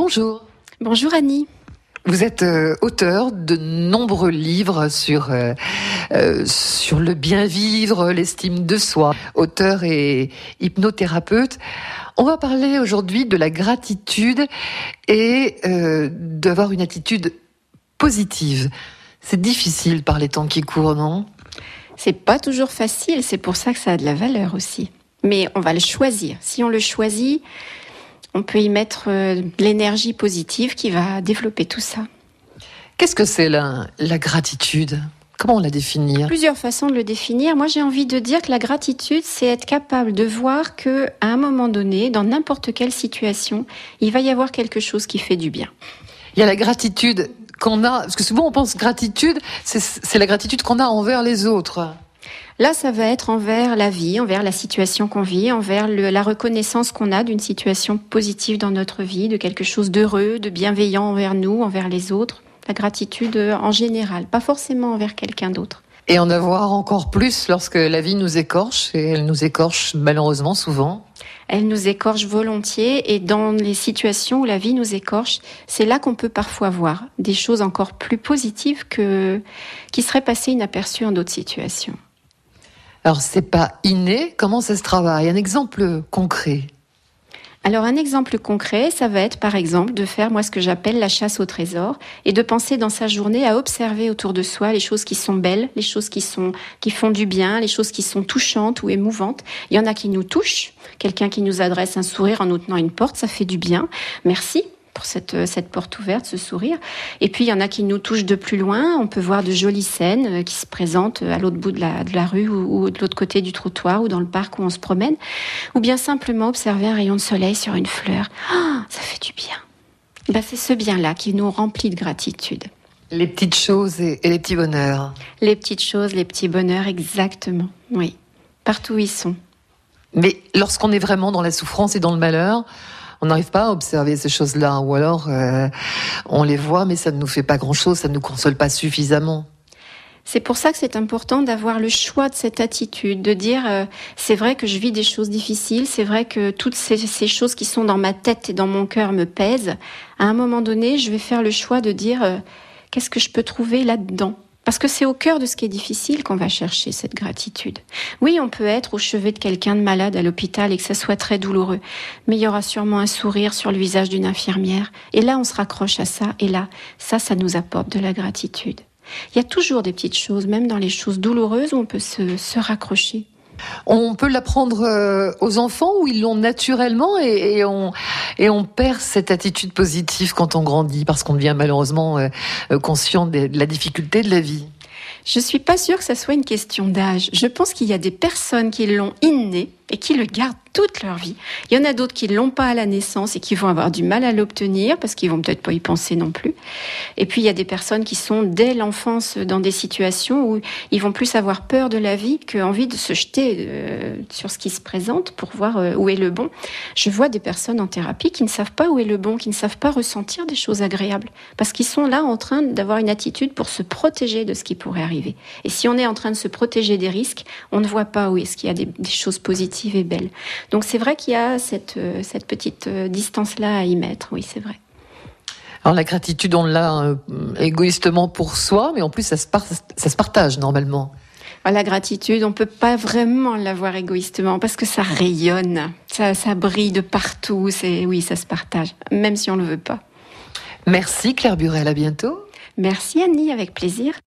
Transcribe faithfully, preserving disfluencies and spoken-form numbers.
Bonjour. Bonjour Annie. Vous êtes euh, auteur de nombreux livres sur euh, euh, sur le bien vivre, l'estime de soi. Auteur et hypnothérapeute. On va parler aujourd'hui de la gratitude et euh, d'avoir une attitude positive. C'est difficile par les temps qui courent, non ? C'est pas toujours facile, c'est pour ça que ça a de la valeur aussi. Mais on va le choisir. Si on le choisit, on peut y mettre euh, l'énergie positive qui va développer tout ça. Qu'est-ce que c'est la, la gratitude ? Comment on la définir ? Plusieurs façons de le définir. Moi, j'ai envie de dire que la gratitude, c'est être capable de voir que, à un moment donné, dans n'importe quelle situation, il va y avoir quelque chose qui fait du bien. Il y a la gratitude qu'on a, parce que souvent on pense gratitude, c'est, c'est la gratitude qu'on a envers les autres. Là, ça va être envers la vie, envers la situation qu'on vit, envers le, la reconnaissance qu'on a d'une situation positive dans notre vie, de quelque chose d'heureux, de bienveillant envers nous, envers les autres. La gratitude en général, pas forcément envers quelqu'un d'autre. Et en avoir encore plus lorsque la vie nous écorche, et elle nous écorche malheureusement souvent. Elle nous écorche volontiers, et dans les situations où la vie nous écorche, c'est là qu'on peut parfois voir des choses encore plus positives que, qui seraient passées inaperçues en d'autres situations. Alors, c'est pas inné, comment ça se travaille ? Un exemple concret. Alors, un exemple concret, ça va être par exemple de faire moi ce que j'appelle la chasse au trésor et de penser dans sa journée à observer autour de soi les choses qui sont belles, les choses qui sont qui font du bien, les choses qui sont touchantes ou émouvantes. Il y en a qui nous touchent, quelqu'un qui nous adresse un sourire en nous tenant une porte, ça fait du bien. Merci pour cette, cette porte ouverte, ce sourire. Et puis, il y en a qui nous touchent de plus loin. On peut voir de jolies scènes qui se présentent à l'autre bout de la, de la rue ou, ou de l'autre côté du trottoir ou dans le parc où on se promène. Ou bien simplement observer un rayon de soleil sur une fleur. Oh, ça fait du bien. Ben, c'est ce bien-là qui nous remplit de gratitude. Les petites choses et, et les petits bonheurs. Les petites choses, les petits bonheurs, exactement. Oui, partout où ils sont. Mais lorsqu'on est vraiment dans la souffrance et dans le malheur, on n'arrive pas à observer ces choses-là, ou alors euh, on les voit, mais ça ne nous fait pas grand-chose, ça ne nous console pas suffisamment. C'est pour ça que c'est important d'avoir le choix de cette attitude, de dire euh, c'est vrai que je vis des choses difficiles, c'est vrai que toutes ces, ces choses qui sont dans ma tête et dans mon cœur me pèsent. À un moment donné, je vais faire le choix de dire euh, qu'est-ce que je peux trouver là-dedans ? Parce que c'est au cœur de ce qui est difficile qu'on va chercher cette gratitude. Oui, on peut être au chevet de quelqu'un de malade à l'hôpital et que ça soit très douloureux. Mais il y aura sûrement un sourire sur le visage d'une infirmière. Et là, on se raccroche à ça. Et là, ça, ça nous apporte de la gratitude. Il y a toujours des petites choses, même dans les choses douloureuses, où on peut se, se raccrocher. On peut l'apprendre aux enfants ou ils l'ont naturellement et, et, on, et on perd cette attitude positive quand on grandit parce qu'on devient malheureusement conscient de la difficulté de la vie. Je suis pas sûre que ça soit une question d'âge. Je pense qu'il y a des personnes qui l'ont inné et qui le gardent toute leur vie. Il y en a d'autres qui l'ont pas à la naissance et qui vont avoir du mal à l'obtenir parce qu'ils vont peut-être pas y penser non plus. Et puis il y a des personnes qui sont dès l'enfance dans des situations où ils vont plus avoir peur de la vie qu'envie de se jeter euh, sur ce qui se présente pour voir euh, où est le bon. Je vois des personnes en thérapie qui ne savent pas où est le bon, qui ne savent pas ressentir des choses agréables parce qu'ils sont là en train d'avoir une attitude pour se protéger de ce qui pourrait arriver. Et si on est en train de se protéger des risques, on ne voit pas où est-ce qu'il y a des, des choses positives et belles. Donc c'est vrai qu'il y a cette, euh, cette petite euh, distance-là à y mettre, oui c'est vrai. Alors la gratitude, on l'a euh, égoïstement pour soi, mais en plus ça se, par- ça se partage normalement. La gratitude, on ne peut pas vraiment l'avoir égoïstement parce que ça rayonne, ça, ça brille de partout, c'est, oui ça se partage, même si on ne le veut pas. Merci Claire Burel, à bientôt. Merci Annie, avec plaisir.